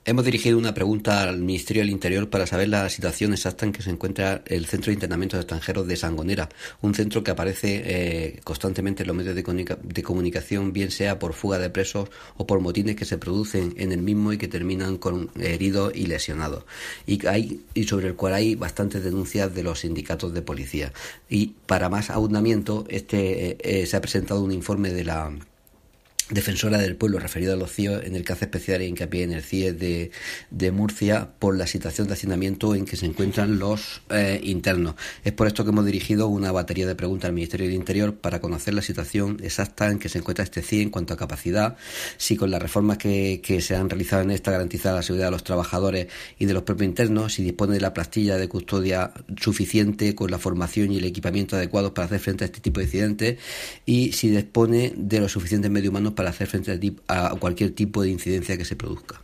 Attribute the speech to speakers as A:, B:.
A: Hemos dirigido una pregunta al Ministerio del Interior para saber la situación exacta en que se encuentra el Centro de Internamiento de Extranjeros de Sangonera, un centro que aparece constantemente en los medios de comunicación, bien sea por fuga de presos o por motines que se producen en el mismo y que terminan con heridos y lesionados, y sobre el cual hay bastantes denuncias de los sindicatos de policía. Y para más ahondamiento, se ha presentado un informe de la Defensora del Pueblo referido a los CIO, en el que hace especial hincapié en el CIE de Murcia por la situación de hacinamiento en que se encuentran los internos. Es por esto que hemos dirigido una batería de preguntas al Ministerio del Interior para conocer la situación exacta en que se encuentra este CIE en cuanto a capacidad, si con las reformas que se han realizado en esta garantiza la seguridad de los trabajadores y de los propios internos, si dispone de la plantilla de custodia suficiente con la formación y el equipamiento adecuados para hacer frente a este tipo de incidentes, y si dispone de los suficientes medios humanos para hacer frente a cualquier tipo de incidencia que se produzca.